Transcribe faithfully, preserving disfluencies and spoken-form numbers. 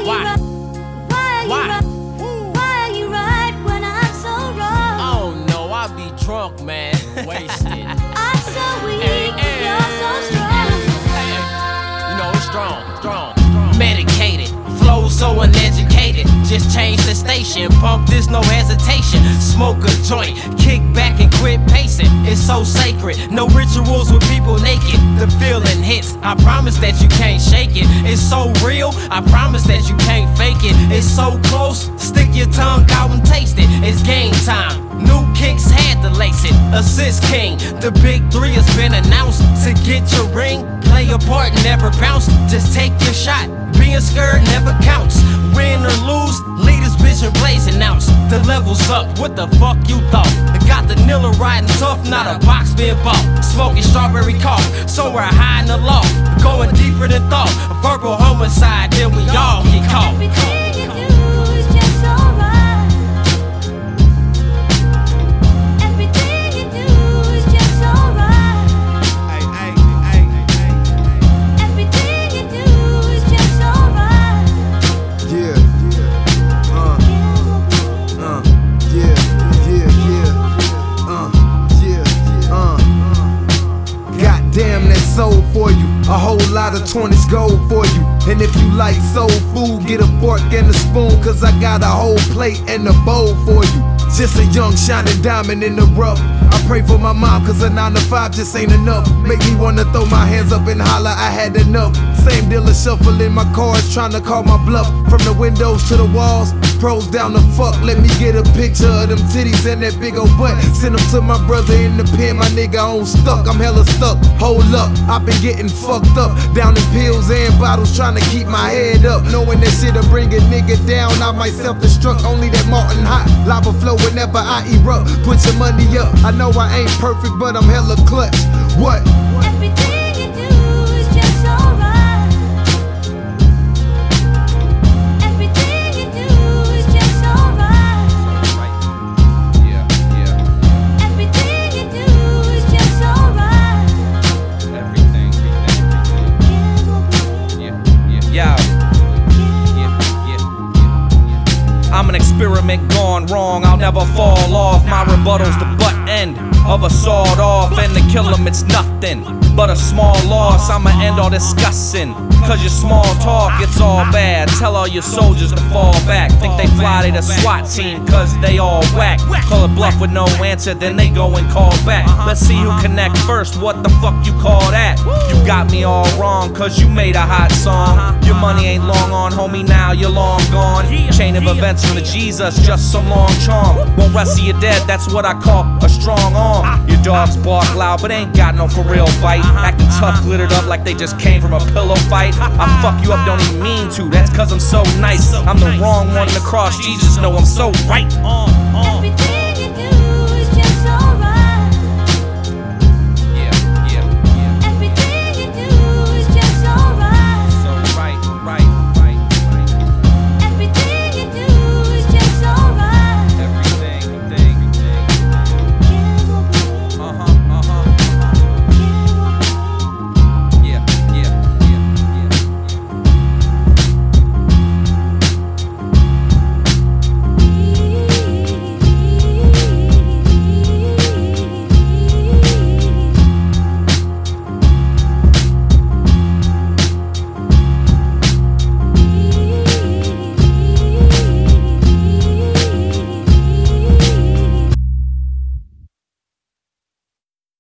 Why? Why? Why are you right when I'm so wrong? Oh no, I be drunk, man, wasted. I'm so weak, Hey, hey, you're so strong. hey, you know it's strong, strong, strong. Medicated, flow so uneducated. Just change the station, pump this no hesitation. Smoke a joint, kick back and quit pacing. It's so sacred, no rituals with people naked. The feeling hits, I promise that you can't shake it. It's so real, I promise that you can't fake it. It's so close, stick your tongue out and taste it. It's game time, new kicks had to lace it. Assist king, the big three has been announced. To get your ring, play your part, never bounce. Just take your shot, being scared never counts. Win or lose, lead this bitch and blazing out. The level's up, what the fuck you thought? Got the Nilla riding tough, not a box being bought. Smoking strawberry cough, somewhere high in the loft. Going deeper than thought, verbal homicide, then we all get caught. Everything you do is just alright. Everything you do is just alright. Everything you do is just alright. Yeah, uh, uh, yeah, yeah, yeah, uh, yeah, uh. Goddamn, that's soul for you. A whole lot of twenties gold for you. And if you like soul food, get a fork and a spoon, cause I got a whole plate and a bowl for you. Just a young shining diamond in the rough. I pray for my mom, cause a nine to five just ain't enough. Make me wanna throw my hands up and holler, I had enough. Same dealer shuffling my cards, trying to call my bluff. From the windows to the walls, pros down the fuck. Let me get a picture of them titties and that big old butt. Send them to my brother in the pen, my nigga on stuck. I'm hella stuck, hold up, I've been getting fucked up. Down in pills and bottles, trying to keep my head up. Knowing that shit'll bring a nigga down, I might self-destruct. Only that Martin hot, lava flow whenever I erupt. Put your money up, I know I ain't perfect, but I'm hella clutch. What? Everything you do is just alright. Everything you do is just alright. Yeah, yeah. Everything you do is just alright. Everything, everything. Yeah, yeah, yeah, yeah, yeah. I'm an experiment gone wrong, I'll never fall off. My rebuttal's the butt end of a sawed off, and to kill him it's nothing but a small loss. I'ma end all discussing, cause your small talk, it's all bad. Tell all your soldiers to fall back. Think they fly to the SWAT team, cause they all whack. Call it bluff with no answer, then they go and call back. Let's see who connect first, what the fuck you call that? You got me all wrong, cause you made a hot song. Your money ain't long on, homie, now you're long gone. Chain of events from the Jesus, just some long charm. Won't wrestle you dead, that's what I call a strong arm. Your dogs bark loud, but ain't got no for real bite. Acting tough, glittered up like they just came from a pillow fight. I fuck you up, don't even mean to, that's cause I'm so nice. I'm the wrong one to cross, Jesus know I'm so right. Everything